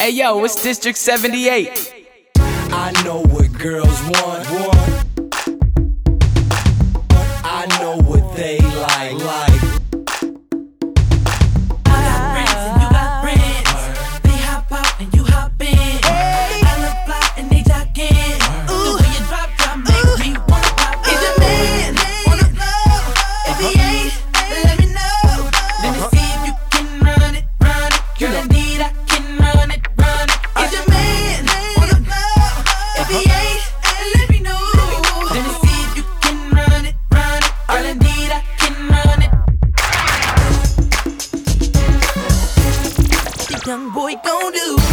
Hey yo, it's District 78. I know what girls want. I know what they like. I got friends and you got friends. They hop out and you hop in. I love fly and they jockin'. The way you drop makes me wanna pop. Is your man on the floor? If he ain't, let me know. Let me see if you can run it. Girl, indeed I can run it. Is your man on the floor? If he ain't, let me know. Let me see if you can run it. Girl, indeed I can run it. The young boy gon' do